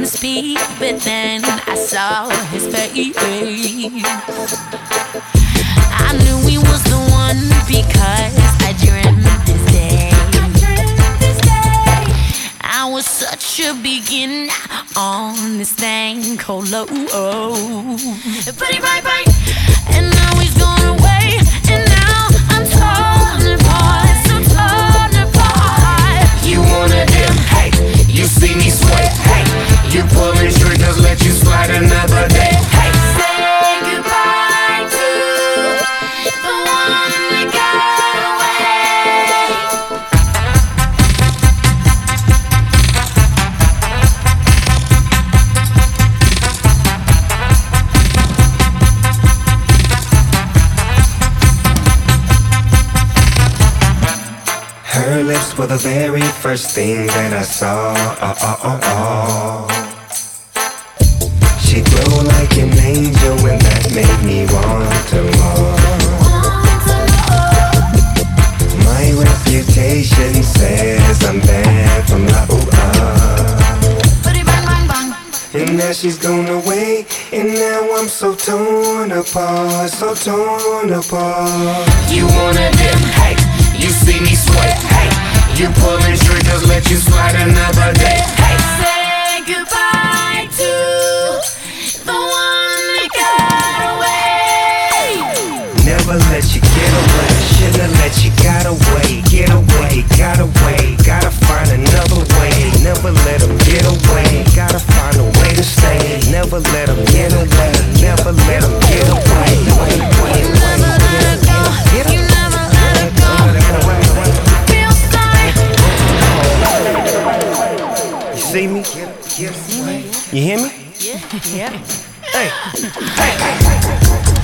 him speak, but then I saw his face. I knew he was the one because I dreamt this day. I was such a beginner on this thing called love. But he right, and now he's gone away, and now I'm torn apart, so torn apart. You wanna dim, hey, you see me sweat, hey, you pulling triggers, let you slide another day, hey. Say goodbye to the one that got away. Her lips were the very first thing that I saw. She glowed like an angel, and that made me want to more. My reputation says I'm bad from la and now she's gone away, and now I'm so torn apart, so torn apart. You wanna dip, hey, you see me sweat, hey, you pulling triggers, let you slide another day, hey. Say goodbye to the one that got away. Never let you get away, shouldn't let you got away, get away, got away, gotta find another way. Never let them get away, gotta find a way to stay. Never let them get away, never let them get away. You never let her go, you never let her go. Feel sorry. You see me? You hear me? Yeah. Hey, hey, hey.